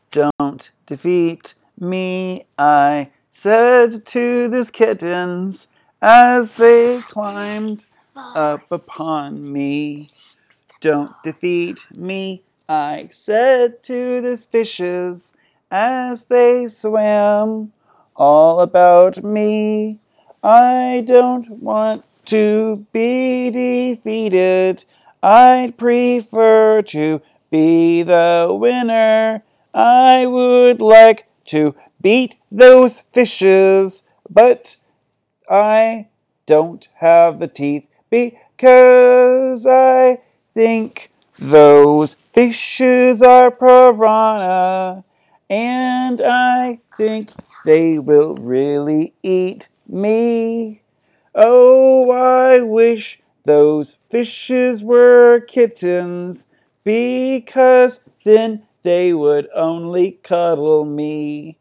Don't defeat me, I said to those kittens as they climbed up upon me. Don't defeat me, I said to those fishes as they swam all about me. I don't want to be defeated. I'd prefer to be the winner. I would like to beat those fishes, but I don't have the teeth because I think those fishes are piranha, and I think they will really eat me. Oh, I wish those fishes were kittens, because then they would only cuddle me.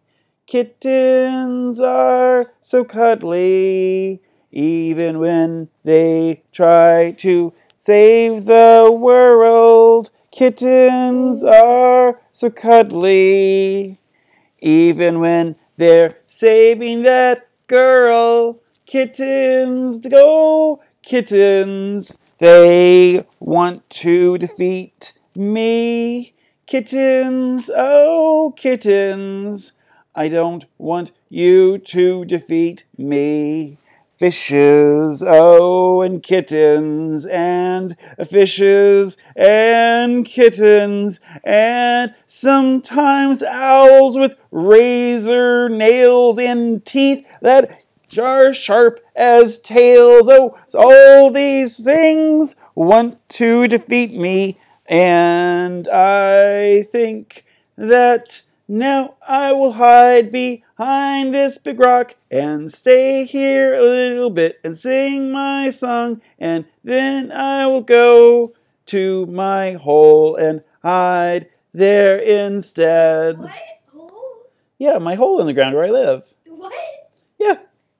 Kittens are so cuddly, even when they try to save the world. Kittens are so cuddly, even when they're saving that girl. Kittens, go kittens. They want to defeat me. Kittens, oh kittens. I don't want you to defeat me. Fishes, oh, and kittens, and fishes, and kittens, and sometimes owls with razor nails and teeth that are sharp as tails. Oh, all these things want to defeat me, and I think that now I will hide behind this big rock and stay here a little bit and sing my song, and then I will go to my hole and hide there instead. What? Hole? Yeah, my hole in the ground where I live. What? Yeah.